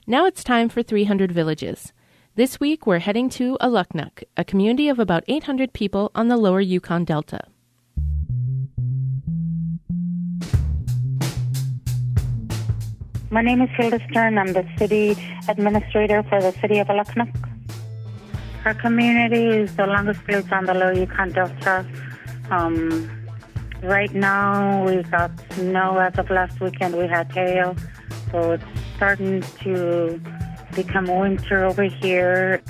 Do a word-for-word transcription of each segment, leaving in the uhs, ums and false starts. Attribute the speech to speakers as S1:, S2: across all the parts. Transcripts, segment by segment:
S1: Now it's time for three hundred Villages. This week we're heading to Aluknuk, a community of about eight hundred people on the lower Yukon Delta.
S2: My name is Hilda Stern. I'm the city administrator for the city of Aluknuk. Our community is the longest village on the lower Yukon Delta. Um, right now we got snow. As of last weekend we had hail, so it's starting to become winter over here.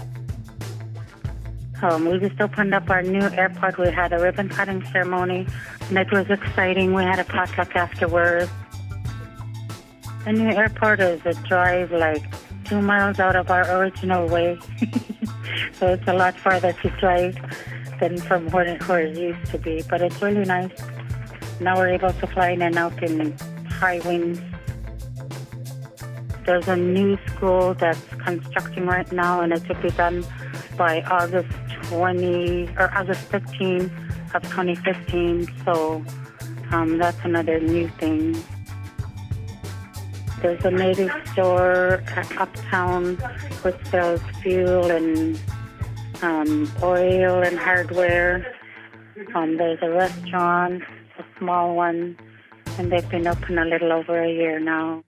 S2: Um, we just opened up our new airport. We had a ribbon cutting ceremony, and it was exciting. We had a potluck afterwards. The new airport is a drive like two miles out of our original way, so it's a lot farther to drive than from where, where it used to be. But it's really nice. Now we're able to fly in and out in high winds. There's a new school that's constructing right now, and it should be done by August twentieth or August fifteenth of twenty fifteen. So um, that's another new thing. There's a native store uptown which sells fuel and um, oil and hardware. Um, there's a restaurant, a small one, and they've been open a little over a year now.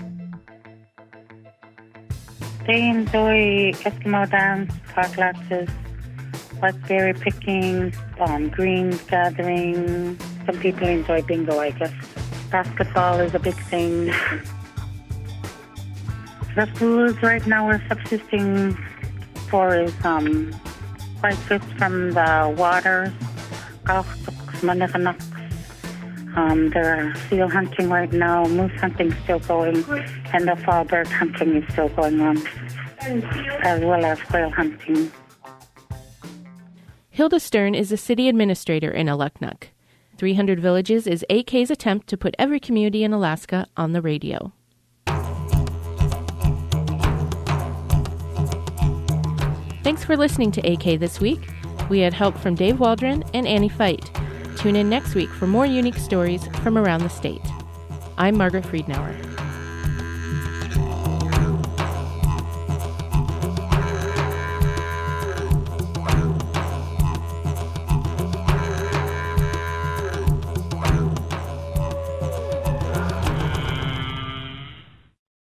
S2: They enjoy Eskimo dance, potlatches, blackberry picking, um, greens gathering. Some people enjoy bingo, I guess. Basketball is a big thing. The foods right now we're subsisting for is um, white fish from the waters, um, they're seal hunting right now, moose hunting is still going, and the fall bird hunting is still going on, as well as whale hunting.
S1: Hilda Stern is the city administrator in Aluknuk. three hundred Villages is A K's attempt to put every community in Alaska on the radio. Thanks for listening to A K this week. We had help from Dave Waldron and Annie Feit. Tune in next week for more unique stories from around the state. I'm Margaret Friedenauer.